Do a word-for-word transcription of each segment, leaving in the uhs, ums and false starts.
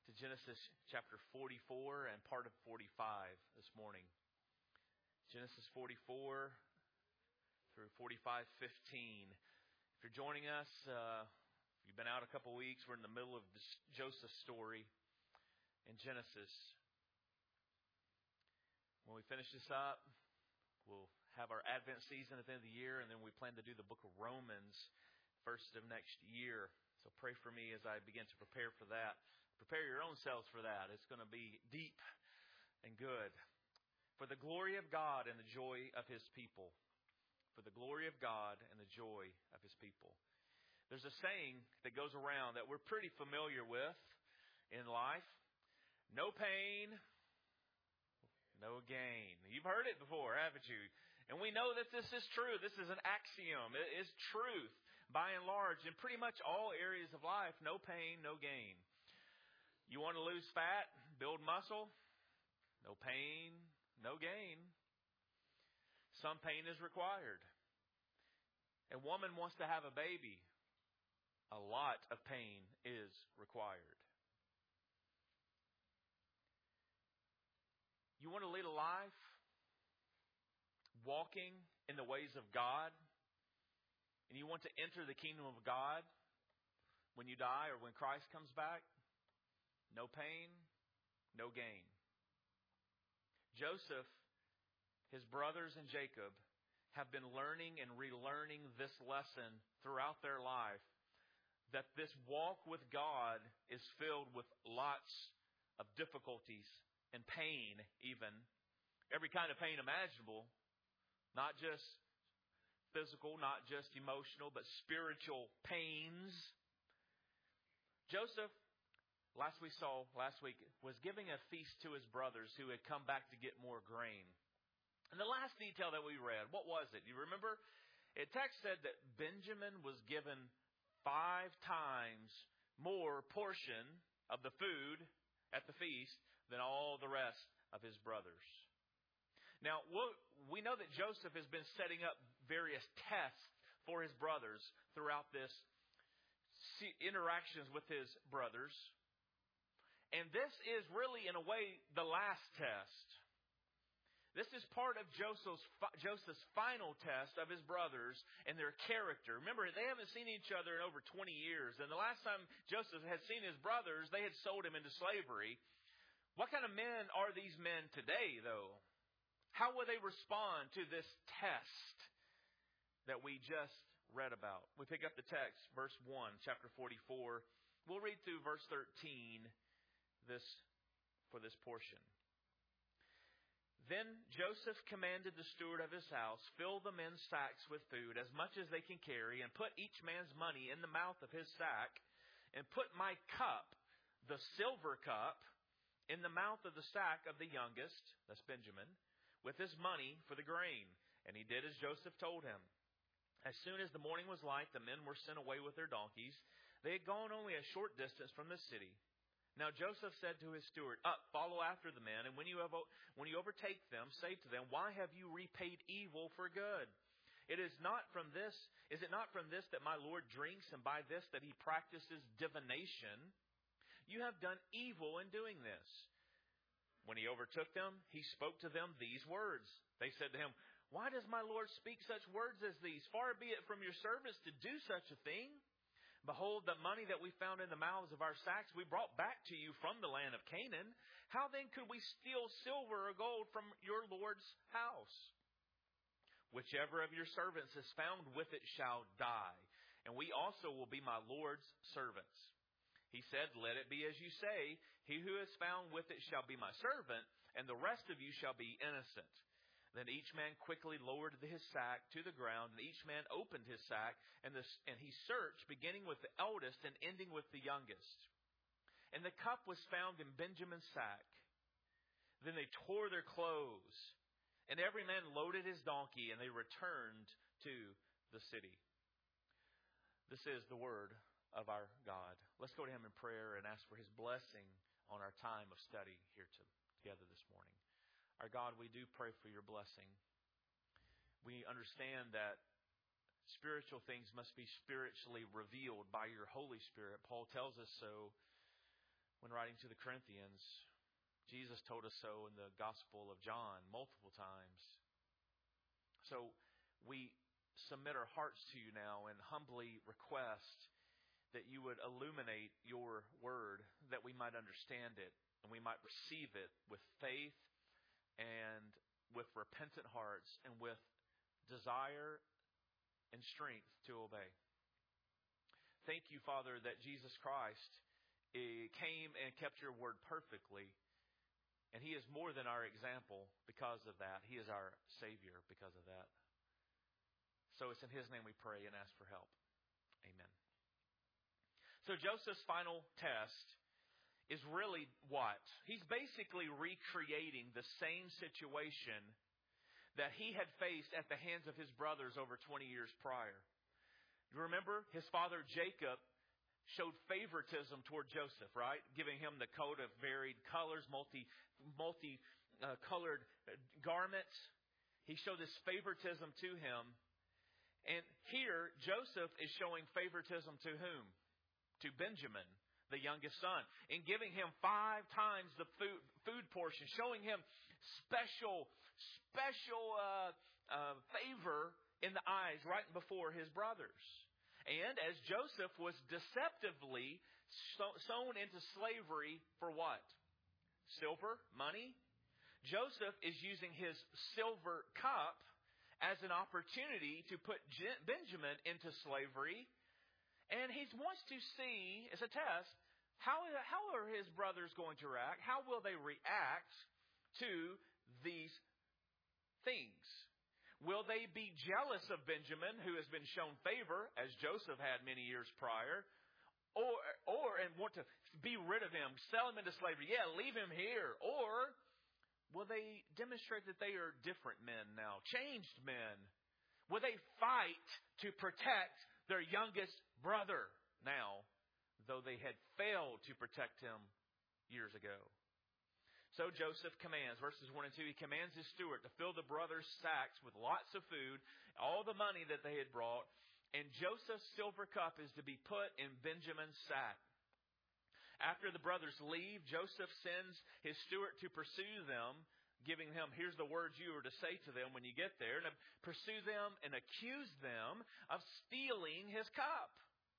to Genesis chapter forty-four and part of forty-five this morning. Genesis forty-four through forty-five fifteen. If you're joining us, uh, if you've been out a couple weeks, we're in the middle of this Joseph story in Genesis. When we finish this up, we'll have our Advent season at the end of the year, and then we plan to do the book of Romans first of next year. So pray for me as I begin to prepare for that. Prepare your own selves for that. It's going to be deep and good. For the glory of God and the joy of His people. For the glory of God and the joy of His people. There's a saying that goes around that we're pretty familiar with in life. No pain, no gain. You've heard it before, haven't you? And we know that this is true. This is an axiom. It is truth by and large in pretty much all areas of life. No pain, no gain. You want to lose fat, build muscle? No pain, no gain. Some pain is required. A woman wants to have a baby. A lot of pain is required. You want to lead a life walking in the ways of God, and you want to enter the kingdom of God when you die or when Christ comes back? No pain, no gain. Joseph, his brothers, and Jacob have been learning and relearning this lesson throughout their life, that this walk with God is filled with lots of difficulties and pain even. Every kind of pain imaginable. Not just physical, not just emotional, but spiritual pains. Joseph, last we saw, last week, was giving a feast to his brothers who had come back to get more grain. And the last detail that we read, what was it? You remember? It text said that Benjamin was given five times more portion of the food at the feast than all the rest of his brothers. Now, we know that Joseph has been setting up various tests for his brothers throughout this interactions with his brothers. And this is really, in a way, the last test. This is part of Joseph's, Joseph's final test of his brothers and their character. Remember, they haven't seen each other in over twenty years. And the last time Joseph had seen his brothers, they had sold him into slavery. What kind of men are these men today, though? How will they respond to this test that we just read about? We pick up the text, verse one, chapter forty-four. We'll read through verse thirteen this for this portion. Then Joseph commanded the steward of his house, fill the men's sacks with food, as much as they can carry, and put each man's money in the mouth of his sack, and put my cup, the silver cup, in the mouth of the sack of the youngest, that's Benjamin, with his money for the grain. And he did as Joseph told him. As soon as the morning was light, the men were sent away with their donkeys. They had gone only a short distance from the city. Now Joseph said to his steward, up, follow after the men, and when you have, when you overtake them, say to them, why have you repaid evil for good? It is not from this, is it not from this that my Lord drinks, and by this that he practices divination? You have done evil in doing this. When he overtook them, he spoke to them these words. They said to him, why does my Lord speak such words as these? Far be it from your servants to do such a thing. Behold, the money that we found in the mouths of our sacks we brought back to you from the land of Canaan. How then could we steal silver or gold from your Lord's house? Whichever of your servants is found with it shall die, and we also will be my Lord's servants. He said, let it be as you say. He who is found with it shall be my servant, and the rest of you shall be innocent. Then each man quickly lowered his sack to the ground, and each man opened his sack, and, the, and he searched, beginning with the eldest and ending with the youngest. And the cup was found in Benjamin's sack. Then they tore their clothes, and every man loaded his donkey, and they returned to the city. This is the word of our God. Let's go to Him in prayer and ask for His blessing on our time of study here to, together this morning. Our God, we do pray for your blessing. We understand that spiritual things must be spiritually revealed by your Holy Spirit. Paul tells us so when writing to the Corinthians. Jesus told us so in the Gospel of John multiple times. So we submit our hearts to you now and humbly request that you would illuminate your word, that we might understand it and we might receive it with faith and with repentant hearts and with desire and strength to obey. Thank you, Father, that Jesus Christ came and kept your word perfectly. And He is more than our example because of that. He is our Savior because of that. So it's in His name we pray and ask for help. Amen. So Joseph's final test is really what? He's basically recreating the same situation that he had faced at the hands of his brothers over twenty years prior. You remember his father Jacob showed favoritism toward Joseph, right? Giving him the coat of varied colors, multi, multi uh, colored garments. He showed this favoritism to him. And here, Joseph is showing favoritism to whom? To Benjamin, the youngest son, in giving him five times the food, food portion, showing him special, special uh, uh, favor in the eyes right before his brothers. And as Joseph was deceptively sown into slavery for what? Silver, money. Joseph is using his silver cup as an opportunity to put Benjamin into slavery. And he wants to see, as a test, how, how are his brothers going to react? How will they react to these things? Will they be jealous of Benjamin, who has been shown favor, as Joseph had many years prior, or, or and want to be rid of him, sell him into slavery? Yeah, leave him here. Or will they demonstrate that they are different men now, changed men? Will they fight to protect their youngest brother now, though they had failed to protect him years ago? So Joseph commands, verses one and two, he commands his steward to fill the brothers' sacks with lots of food, all the money that they had brought, and Joseph's silver cup is to be put in Benjamin's sack. After the brothers leave, Joseph sends his steward to pursue them, giving him, here's the words you are to say to them when you get there, and pursue them and accuse them of stealing his cup.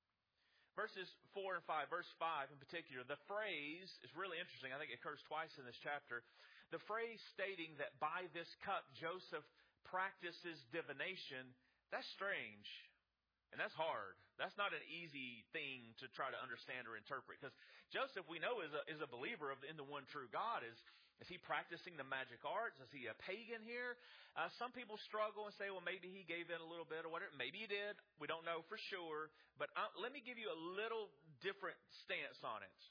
Verses four and five, verse five in particular, the phrase is really interesting. I think it occurs twice in this chapter. The phrase stating that by this cup Joseph practices divination, that's strange. And that's hard. That's not an easy thing to try to understand or interpret. Because Joseph, we know, is a, is a believer of, in the one true God. Is, is he practicing the magic arts? Is he a pagan here? Uh, some people struggle and say, well, maybe he gave in a little bit or whatever. Maybe he did. We don't know for sure. But uh, let me give you a little different stance on it.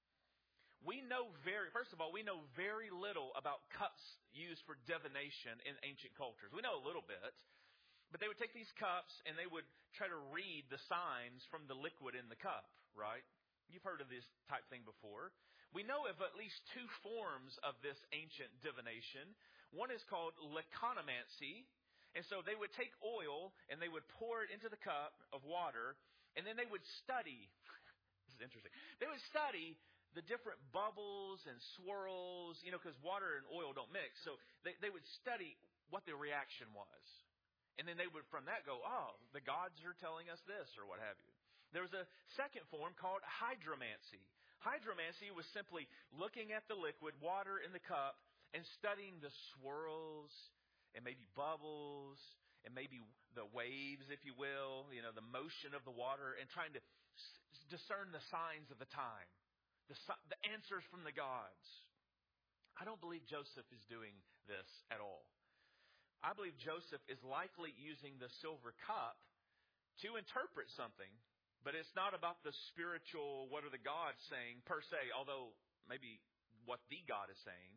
We know very, first of all, we know very little about cups used for divination in ancient cultures. We know a little bit. But they would take these cups and they would try to read the signs from the liquid in the cup, right? You've heard of this type thing before. We know of at least two forms of this ancient divination. One is called leconomancy. And so they would take oil and they would pour it into the cup of water, and then they would study. This is interesting. They would study the different bubbles and swirls, you know, because water and oil don't mix. So they, they would study what the reaction was. And then they would, from that, go, oh, the gods are telling us this, or what have you. There was a second form called hydromancy. Hydromancy was simply looking at the liquid, water in the cup, and studying the swirls and maybe bubbles and maybe the waves, if you will, you know, the motion of the water, and trying to s- discern the signs of the time, the, the answers from the gods. I don't believe Joseph is doing this at all. I believe Joseph is likely using the silver cup to interpret something, but it's not about the spiritual, what are the gods saying per se, although maybe what the God is saying.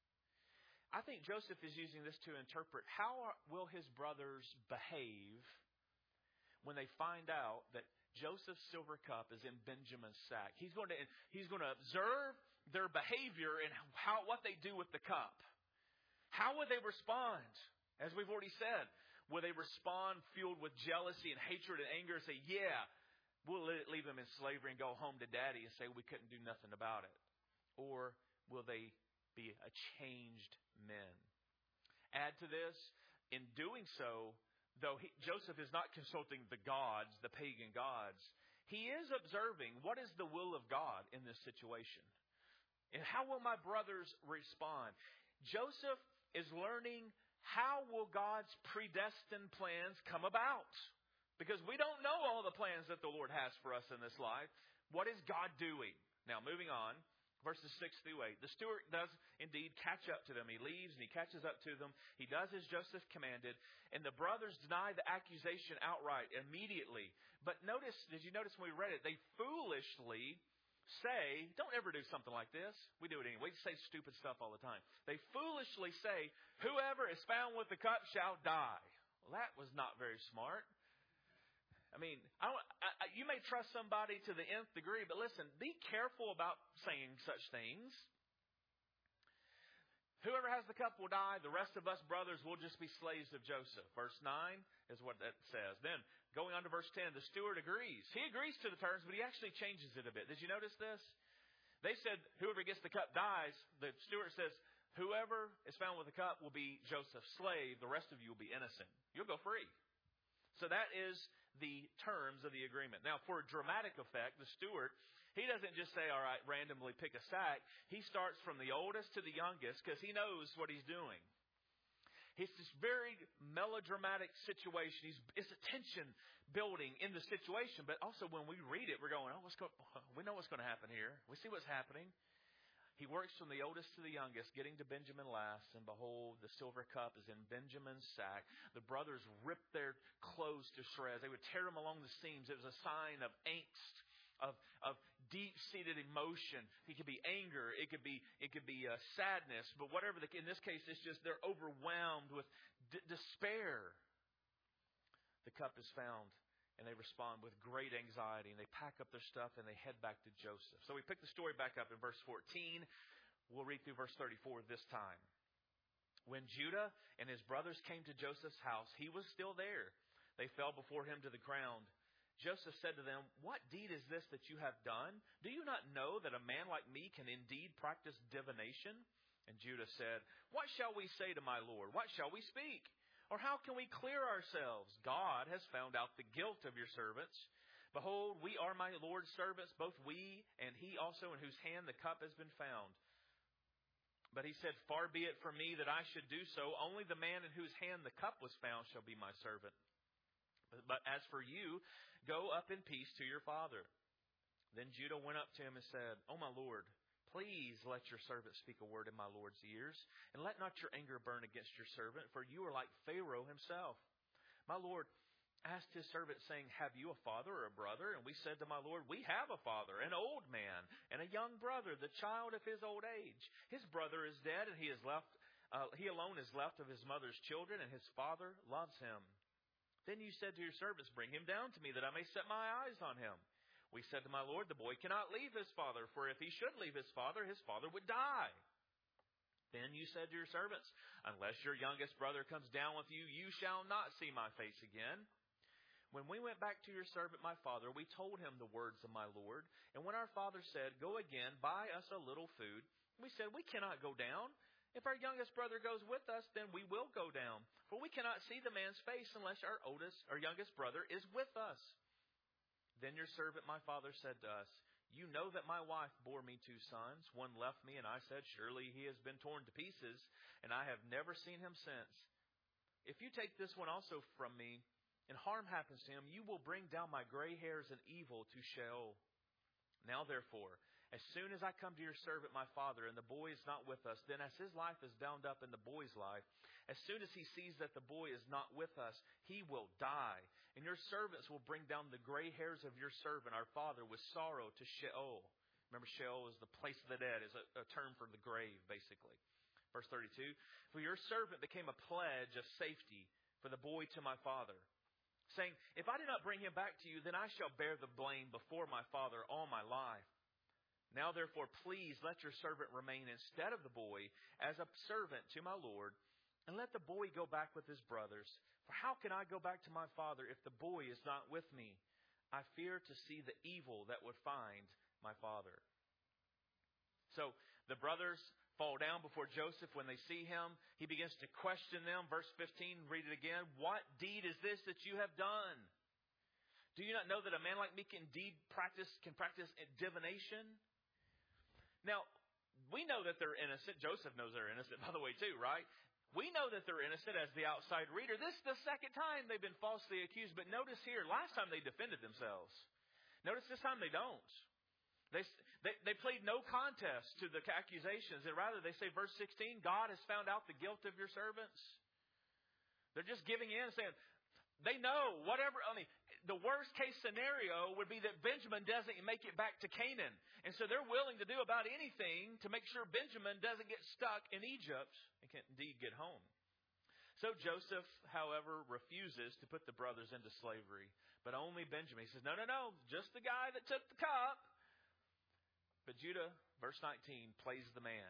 I think Joseph is using this to interpret how will his brothers behave when they find out that Joseph's silver cup is in Benjamin's sack. He's going to, he's going to observe their behavior and how, what they do with the cup. How would they respond? As we've already said, will they respond fueled with jealousy and hatred and anger and say, yeah, We'll leave them in slavery and go home to daddy and say we couldn't do nothing about it? Or will they be a changed men? Add to this, in doing so, though he, Joseph is not consulting the gods, the pagan gods, he is observing what is the will of God in this situation. And how will my brothers respond? Joseph is learning how will God's predestined plans come about. Because we don't know all the plans that the Lord has for us in this life. What is God doing? Now, moving on, verses six through eight. The steward does indeed catch up to them. He leaves and he catches up to them. He does as Joseph commanded. And the brothers deny the accusation outright immediately. But notice, did you notice when we read it? They foolishly say, don't ever do something like this. We do it anyway. We say stupid stuff all the time. They foolishly say, whoever is found with the cup shall die. Well, that was not very smart. I mean, I don't, I, you may trust somebody to the nth degree, but listen, be careful about saying such things. Whoever has the cup will die. The rest of us brothers will just be slaves of Joseph. Verse nine is what that says. Then, going on to verse ten, the steward agrees. He agrees to the terms, but he actually changes it a bit. Did you notice this? They said, whoever gets the cup dies. The steward says, whoever is found with the cup will be Joseph's slave. The rest of you will be innocent. You'll go free. So that is the terms of the agreement. Now, for a dramatic effect, the steward, he doesn't just say, all right, randomly pick a sack. He starts from the oldest to the youngest because he knows what he's doing. It's this very melodramatic situation. He's, it's a tension building in the situation. But also when we read it, we're going, oh, what's go- we know what's going to happen here. We see what's happening. He works from the oldest to the youngest, getting to Benjamin last. And behold, the silver cup is in Benjamin's sack. The brothers ripped their clothes to shreds. They would tear them along the seams. It was a sign of angst, of of deep-seated emotion. It could be anger. It could be it could be uh, sadness. But whatever, the, in this case, it's just they're overwhelmed with d- despair. The cup is found. And they respond with great anxiety. And they pack up their stuff and they head back to Joseph. So we pick the story back up in verse fourteen. We'll read through verse thirty-four this time. When Judah and his brothers came to Joseph's house, he was still there. They fell before him to the ground. Joseph said to them, what deed is this that you have done? Do you not know that a man like me can indeed practice divination? And Judah said, what shall we say to my Lord? What shall we speak? Or how can we clear ourselves? God has found out the guilt of your servants. Behold, we are my Lord's servants, both we and he also in whose hand the cup has been found. But he said, far be it from me that I should do so. Only the man in whose hand the cup was found shall be my servant. But as for you, go up in peace to your father. Then Judah went up to him and said, O my Lord, please let your servant speak a word in my Lord's ears, and let not your anger burn against your servant, for you are like Pharaoh himself. My Lord asked his servant, saying, have you a father or a brother? And we said to my Lord, we have a father, an old man, and a young brother, the child of his old age. His brother is dead, and he is left. Uh, he alone is left of his mother's children, and his father loves him. Then you said to your servants, bring him down to me, that I may set my eyes on him. We said to my Lord, the boy cannot leave his father, for if he should leave his father, his father would die. Then you said to your servants, unless your youngest brother comes down with you, you shall not see my face again. When we went back to your servant, my father, we told him the words of my Lord. And when our father said, go again, buy us a little food, we said, we cannot go down. If our youngest brother goes with us, then we will go down. For we cannot see the man's face unless our oldest, our youngest brother is with us. Then your servant, my father, said to us, you know that my wife bore me two sons. One left me, and I said, surely he has been torn to pieces, and I have never seen him since. If you take this one also from me, and harm happens to him, you will bring down my gray hairs and evil to Sheol. Now therefore, as soon as I come to your servant, my father, and the boy is not with us, then as his life is bound up in the boy's life, as soon as he sees that the boy is not with us, he will die. And your servants will bring down the gray hairs of your servant, our father, with sorrow to Sheol. Remember, Sheol is the place of the dead, is a, a term for the grave, basically. Verse thirty-two, for your servant became a pledge of safety for the boy to my father, saying, if I do not bring him back to you, then I shall bear the blame before my father all my life. Now therefore, please let your servant remain instead of the boy as a servant to my Lord, and let the boy go back with his brothers. For how can I go back to my father if the boy is not with me? I fear to see the evil that would find my father. So the brothers fall down before Joseph when they see him. He begins to question them. Verse fifteen, read it again. What deed is this that you have done? Do you not know that a man like me can indeed practice can practice divination? Now, we know that they're innocent. Joseph knows they're innocent, by the way, too, right? We know that they're innocent as the outside reader. This is the second time they've been falsely accused. But notice here, last time they defended themselves. Notice this time they don't. They, they, they played no contest to the accusations. And rather, they say, verse sixteen, God has found out the guilt of your servants. They're just giving in, saying, they know whatever, I mean, the worst case scenario would be that Benjamin doesn't make it back to Canaan. And so they're willing to do about anything to make sure Benjamin doesn't get stuck in Egypt and can indeed get home. So Joseph, however, refuses to put the brothers into slavery, but only Benjamin. He says, no, no, no, just the guy that took the cup. But Judah, verse nineteen, plays the man.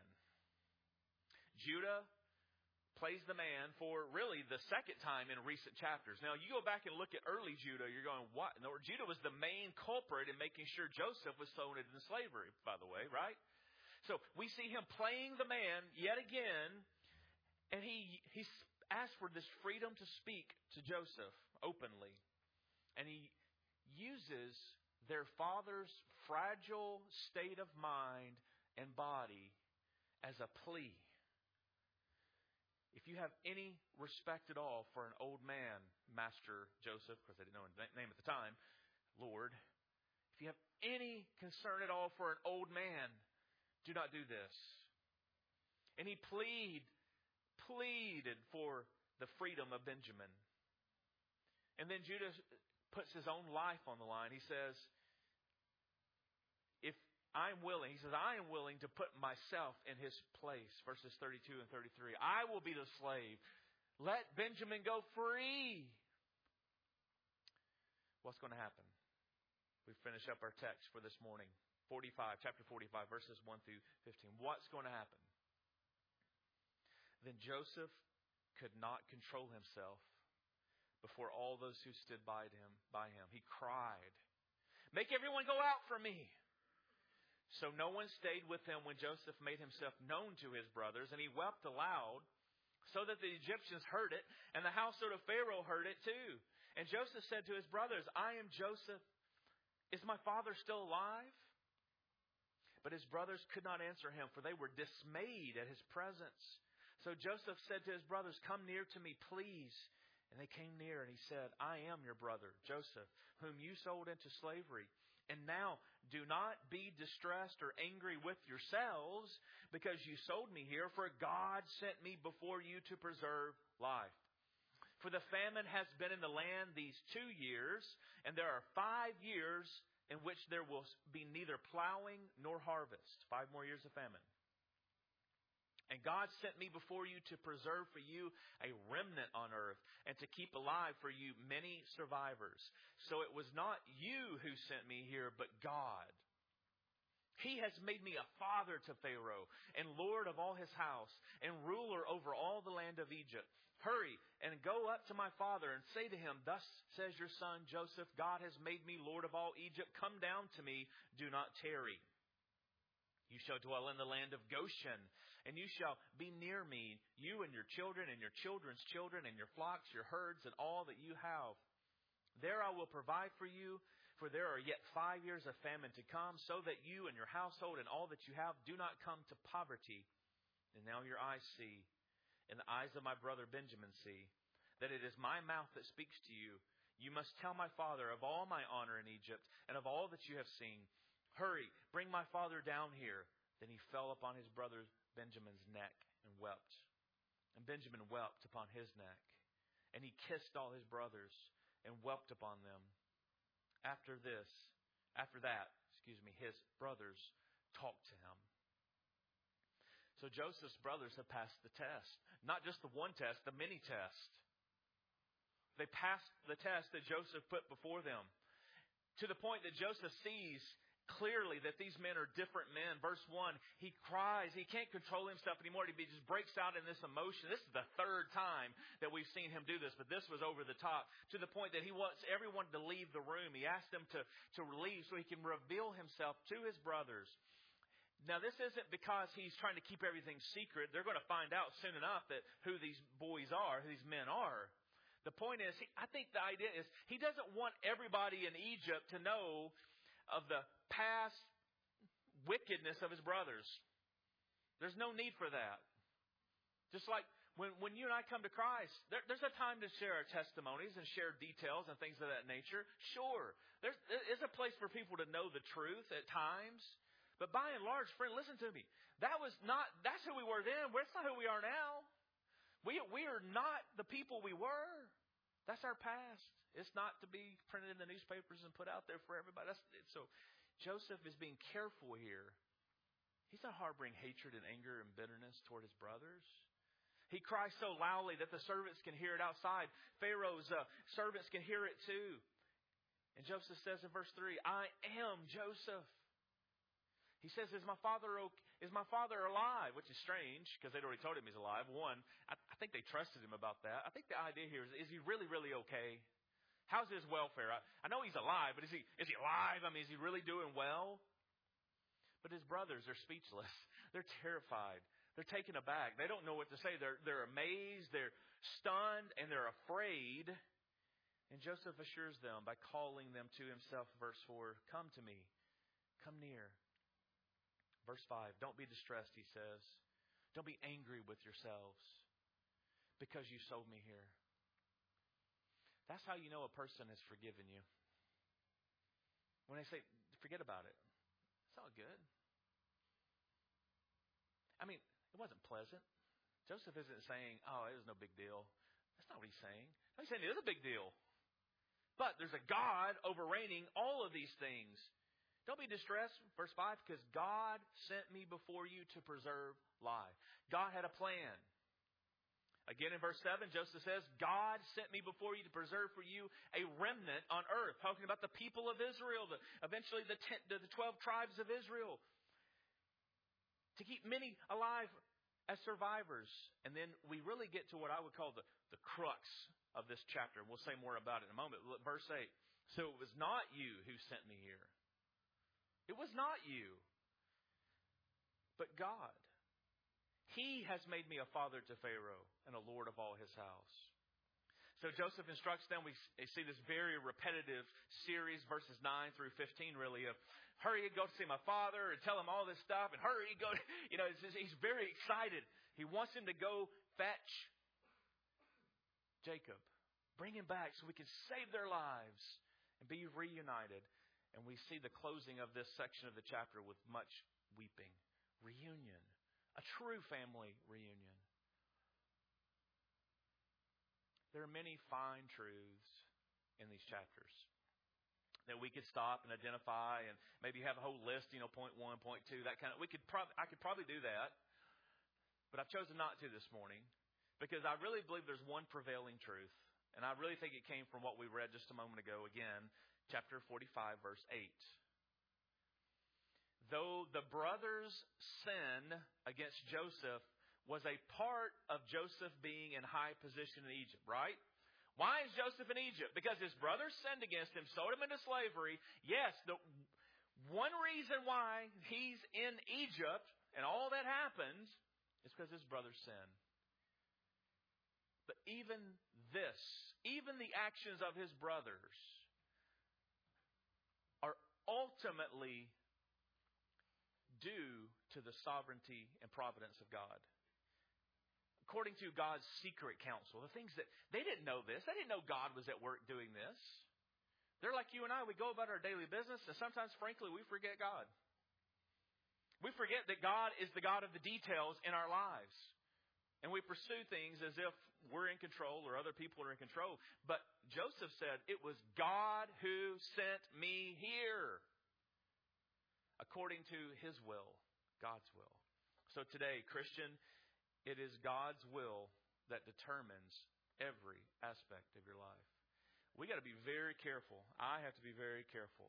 Judah plays the man for really the second time in recent chapters. Now, you go back and look at early Judah, you're going, what? No, Judah was the main culprit in making sure Joseph was thrown into slavery, by the way, right? So we see him playing the man yet again, and he he asked for this freedom to speak to Joseph openly. And he uses their father's fragile state of mind and body as a plea. If you have any respect at all for an old man, Master Joseph, because they didn't know his name at the time, Lord, if you have any concern at all for an old man, do not do this. And he plead, pleaded for the freedom of Benjamin. And then Judah puts his own life on the line. He says, if I'm willing, he says, I am willing to put myself in his place. Verses thirty-two and thirty-three. I will be the slave. Let Benjamin go free. What's going to happen? We finish up our text for this morning. forty-five, chapter forty-five, verses one through fifteen. What's going to happen? Then Joseph could not control himself before all those who stood by him. By him, he cried, "Make everyone go out from me!" So no one stayed with him when Joseph made himself known to his brothers, and he wept aloud, so that the Egyptians heard it, and the household of Pharaoh heard it too. And Joseph said to his brothers, I am Joseph. Is my father still alive? But his brothers could not answer him, for they were dismayed at his presence. So Joseph said to his brothers, come near to me, please. And they came near, and he said, I am your brother, Joseph, whom you sold into slavery. And now do not be distressed or angry with yourselves because you sold me here, for God sent me before you to preserve life. For the famine has been in the land these two years, and there are five years in which there will be neither plowing nor harvest. Five more years of famine. And God sent me before you to preserve for you a remnant on earth and to keep alive for you many survivors. So it was not you who sent me here, but God. He has made me a father to Pharaoh and Lord of all his house and ruler over all the land of Egypt. Hurry and go up to my father and say to him, thus says your son Joseph, God has made me Lord of all Egypt. Come down to me, do not tarry. You shall dwell in the land of Goshen, and you shall be near me, you and your children and your children's children and your flocks, your herds, and all that you have. There I will provide for you, for there are yet five years of famine to come, so that you and your household and all that you have do not come to poverty. And now your eyes see, and the eyes of my brother Benjamin see, that it is my mouth that speaks to you. You must tell my father of all my honor in Egypt, and of all that you have seen. Hurry, bring my father down here. Then he fell upon his brother Benjamin's neck and wept. And Benjamin wept upon his neck. And he kissed all his brothers and wept upon them. After this, after that, excuse me, his brothers talked to him. So Joseph's brothers have passed the test. Not just the one test, the many test. They passed the test that Joseph put before them. To the point that Joseph sees clearly that these men are different men. Verse one, he cries. He can't control himself anymore. He just breaks out in this emotion. This is the third time that we've seen him do this, but this was over the top to the point that he wants everyone to leave the room. He asked them to, to leave so he can reveal himself to his brothers. Now, this isn't because he's trying to keep everything secret. They're going to find out soon enough that who these boys are, who these men are. The point is, he, I think the idea is he doesn't want everybody in Egypt to know of the past wickedness of his brothers. There's no need for that. Just like when, when you and I come to Christ, there, there's a time to share our testimonies and share details and things of that nature. Sure, there's, there is a place for people to know the truth at times. But by and large, friend, listen to me. That was not, that's who we were then. That's not who we are now. We, we are not the people we were. That's our past. It's not to be printed in the newspapers and put out there for everybody. That's, so Joseph is being careful here. He's not harboring hatred and anger and bitterness toward his brothers. He cries so loudly that the servants can hear it outside. Pharaoh's uh, servants can hear it too. And Joseph says in verse three, I am Joseph. He says, is my father is my father alive? Which is strange because they'd already told him he's alive. One, I, I think they trusted him about that. I think the idea here is, is he really, really okay? How's his welfare? I, I know he's alive, but is he is he alive? I mean, is he really doing well? But his brothers are speechless. They're terrified. They're taken aback. They don't know what to say. They're they're amazed. They're stunned, and they're afraid. And Joseph assures them by calling them to himself. Verse four, come to me. Come near. Verse five, don't be distressed, he says. Don't be angry with yourselves because you sold me here. That's how you know a person has forgiven you. When they say, forget about it. It's all good. I mean, it wasn't pleasant. Joseph isn't saying, oh, it was no big deal. That's not what he's saying. No, he's saying it is a big deal. But there's a God overreigning all of these things. Don't be distressed, verse five, because God sent me before you to preserve life. God had a plan. Again in verse seven, Joseph says, God sent me before you to preserve for you a remnant on earth. Talking about the people of Israel, the, eventually the, ten, the twelve tribes of Israel. To keep many alive as survivors. And then we really get to what I would call the, the crux of this chapter. We'll say more about it in a moment. Verse eight, so it was not you who sent me here. It was not you, but God. He has made me a father to Pharaoh and a lord of all his house. So Joseph instructs them. We see this very repetitive series, verses nine through fifteen, really, of hurry, go see my father and tell him all this stuff. And hurry, go. You know, it's just, he's very excited. He wants him to go fetch Jacob. Bring him back so we can save their lives and be reunited. And we see the closing of this section of the chapter with much weeping. Reunion. A true family reunion. There are many fine truths in these chapters that we could stop and identify and maybe have a whole list, you know, point one, point two, that kind of. We could probably, I could probably do that, but I've chosen not to this morning because I really believe there's one prevailing truth, and I really think it came from what we read just a moment ago. Again, chapter forty-five, verse eight. Though the brothers' sin against Joseph was a part of Joseph being in high position in Egypt, right? Why is Joseph in Egypt? Because his brothers sinned against him, sold him into slavery. Yes, the one reason why he's in Egypt and all that happens is because his brothers sinned. But even this, even the actions of his brothers are ultimately due to the sovereignty and providence of God. According to God's secret counsel, the things that they didn't know this. They didn't know God was at work doing this. They're like you and I. We go about our daily business, and sometimes, frankly, we forget God. We forget that God is the God of the details in our lives. And we pursue things as if we're in control or other people are in control. But Joseph said, it was God who sent me here. According to his will, God's will. So today, Christian, it is God's will that determines every aspect of your life. We got to be very careful. I have to be very careful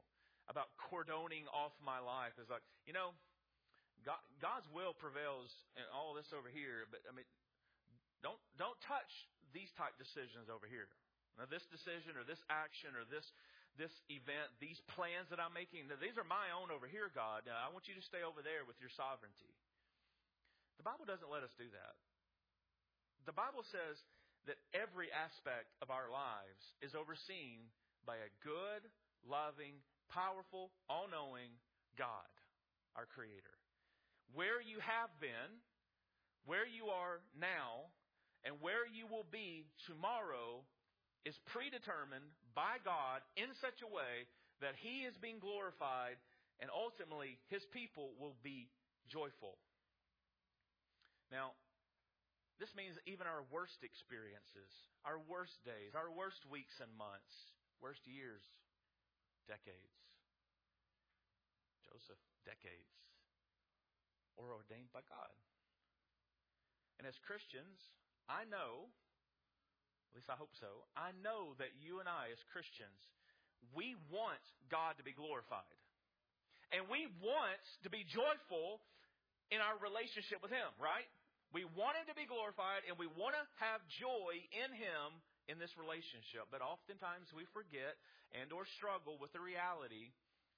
about cordoning off my life. It's like, you know, God, God's will prevails in all this over here, but I mean, don't don't touch these type decisions over here. Now, this decision or this action or this this event, these plans that I'm making, these are my own over here, God. I want you to stay over there with your sovereignty. The Bible doesn't let us do that. The Bible says that every aspect of our lives is overseen by a good, loving, powerful, all-knowing God, our Creator. Where you have been, where you are now, and where you will be tomorrow is predetermined by God in such a way that He is being glorified and ultimately His people will be joyful. Now, this means even our worst experiences, our worst days, our worst weeks and months, worst years, decades, Joseph, decades, are ordained by God. And as Christians, I know, at least I hope so, I know that you and I as Christians, we want God to be glorified. And we want to be joyful in our relationship with Him, right? We want Him to be glorified and we want to have joy in Him in this relationship. But oftentimes we forget and or struggle with the reality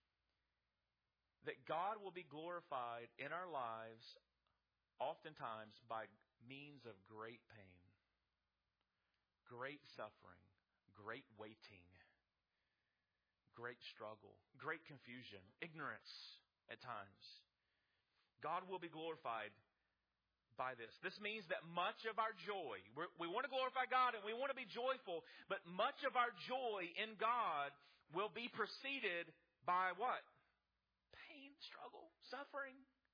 that God will be glorified in our lives oftentimes by means of great pain, great suffering, great waiting, great struggle, great confusion, ignorance at times. God will be glorified by this. This means that much of our joy, we're, we want to glorify God and we want to be joyful, but much of our joy in God will be preceded by what? Pain, struggle, suffering.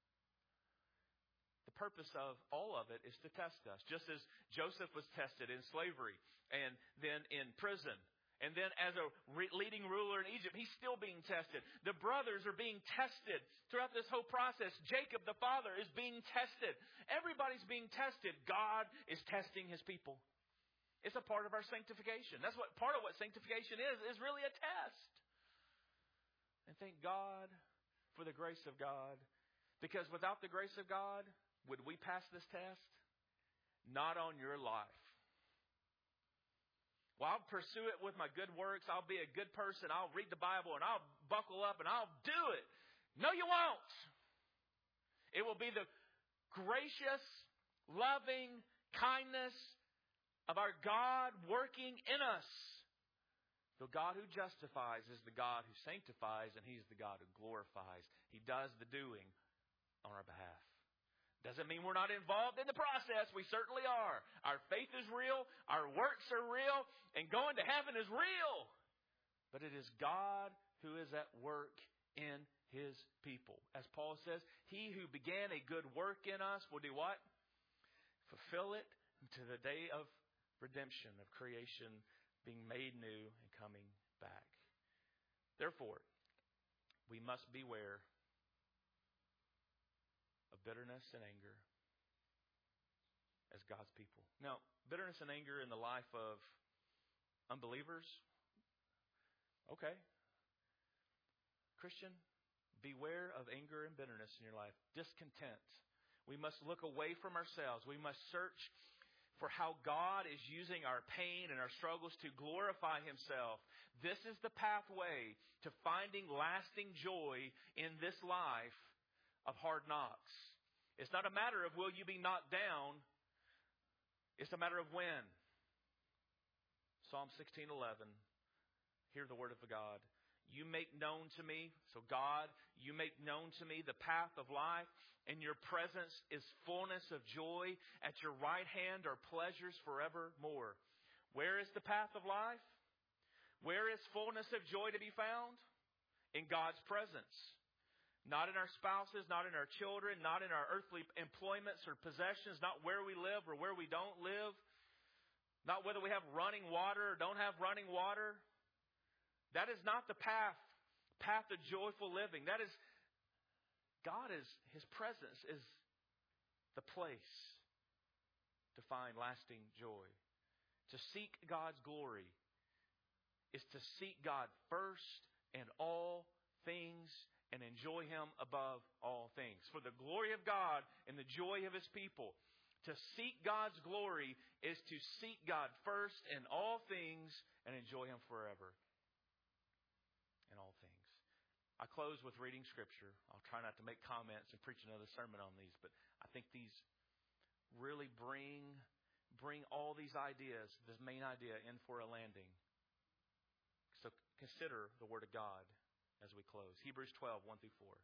The purpose of all of it is to test us. Just as Joseph was tested in slavery and then in prison. And then as a re- leading ruler in Egypt, he's still being tested. The brothers are being tested throughout this whole process. Jacob, the father, is being tested. Everybody's being tested. God is testing His people. It's a part of our sanctification. That's what part of what sanctification is, is really a test. And thank God for the grace of God. Because without the grace of God, would we pass this test? Not on your life. Well, I'll pursue it with my good works. I'll be a good person. I'll read the Bible and I'll buckle up and I'll do it. No, you won't. It will be the gracious, loving kindness of our God working in us. The God who justifies is the God who sanctifies, and He's the God who glorifies. He does the doing on our behalf. Doesn't mean we're not involved in the process. We certainly are. Our faith is real. Our works are real. And going to heaven is real. But it is God who is at work in His people. As Paul says, He who began a good work in us will do what? Fulfill it to the day of redemption, of creation being made new and coming back. Therefore, we must beware of bitterness and anger as God's people. Now, bitterness and anger in the life of unbelievers, okay. Christian, beware of anger and bitterness in your life. Discontent. We must look away from ourselves. We must search for how God is using our pain and our struggles to glorify Himself. This is the pathway to finding lasting joy in this life of hard knocks. It's not a matter of will you be knocked down. It's a matter of when. Psalm sixteen eleven. Hear the word of God. You make known to me, so God, you make known to me the path of life. In your presence is fullness of joy. At your right hand are pleasures forevermore. Where is the path of life? Where is fullness of joy to be found? In God's presence. Not in our spouses, not in our children, not in our earthly employments or possessions, not where we live or where we don't live, not whether we have running water or don't have running water. That is not the path, path of joyful living. That is, God is, His presence is the place to find lasting joy. To seek God's glory is to seek God first and all things and enjoy Him above all things. For the glory of God and the joy of His people. To seek God's glory is to seek God first in all things and enjoy Him forever. In all things. I close with reading Scripture. I'll try not to make comments and preach another sermon on these, but I think these really bring, bring all these ideas, this main idea, in for a landing. So consider the Word of God as we close. Hebrews twelve, one through four.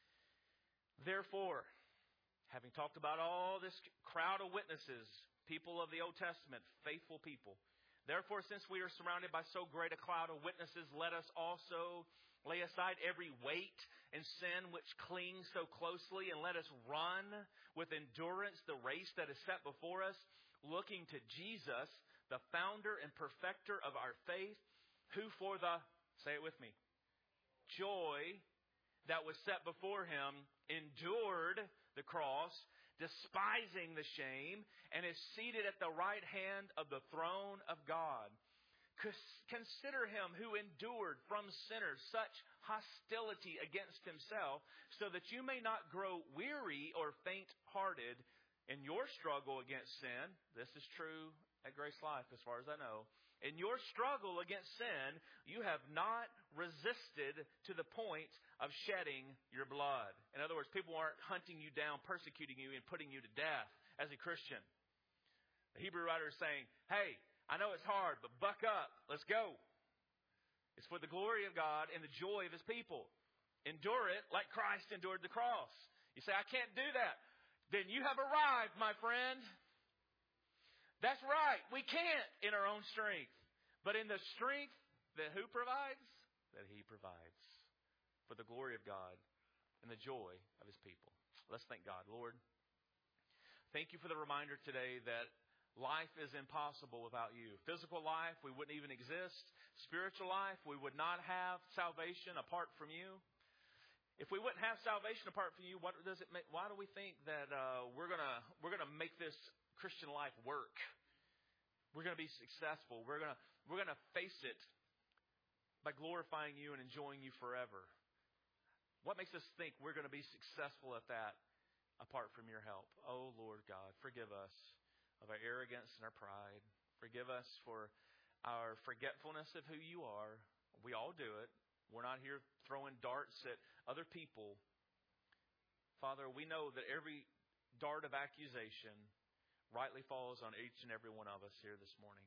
Therefore, having talked about all this crowd of witnesses, people of the Old Testament, faithful people. Therefore, since we are surrounded by so great a cloud of witnesses, let us also lay aside every weight and sin which clings so closely, and let us run with endurance the race that is set before us, looking to Jesus, the founder and perfecter of our faith, who for the, say it with me, joy that was set before Him endured the cross, despising the shame, and is seated at the right hand of the throne of God. Consider Him who endured from sinners such hostility against Himself, so that you may not grow weary or faint-hearted in your struggle against sin. This is true at Grace Life as far as I know. In your struggle against sin, you have not resisted to the point of shedding your blood. In other words, people aren't hunting you down, persecuting you, and putting you to death as a Christian. The Hebrew writer is saying, hey, I know it's hard, but buck up. Let's go. It's for the glory of God and the joy of His people. Endure it like Christ endured the cross. You say, I can't do that. Then you have arrived, my friend. That's right. We can't in our own strength. But in the strength that who provides? That He provides. For the glory of God and the joy of His people. Let's thank God. Lord, thank You for the reminder today that life is impossible without You. Physical life, we wouldn't even exist. Spiritual life, we would not have salvation apart from You. If we wouldn't have salvation apart from You, what does it make? Why do we think that uh, we're gonna we're gonna make this Christian life work? We're gonna be successful. We're gonna we're gonna face it by glorifying You and enjoying You forever. What makes us think we're gonna be successful at that apart from Your help? Oh Lord God, forgive us of our arrogance and our pride. Forgive us for our forgetfulness of who You are. We all do it. We're not here throwing darts at other people. Father, we know that every dart of accusation rightly falls on each and every one of us here this morning.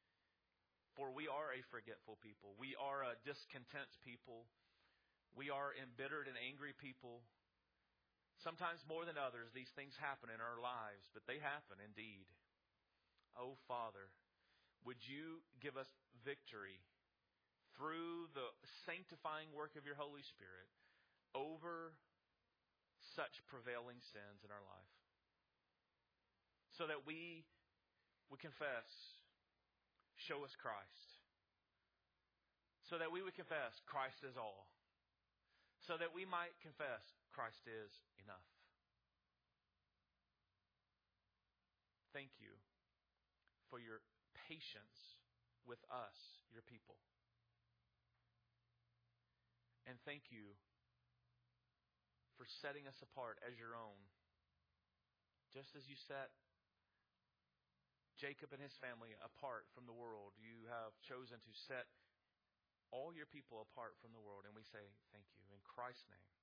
For we are a forgetful people. We are a discontent people. We are embittered and angry people. Sometimes more than others, these things happen in our lives, but they happen indeed. Oh, Father, would You give us victory through the sanctifying work of Your Holy Spirit over such prevailing sins in our life. So that we would confess, show us Christ. So that we would confess, Christ is all. So that we might confess, Christ is enough. Thank You for Your patience with us, Your people. And thank You for setting us apart as Your own. Just as You set Jacob and his family apart from the world, You have chosen to set all Your people apart from the world. And we say thank You in Christ's name.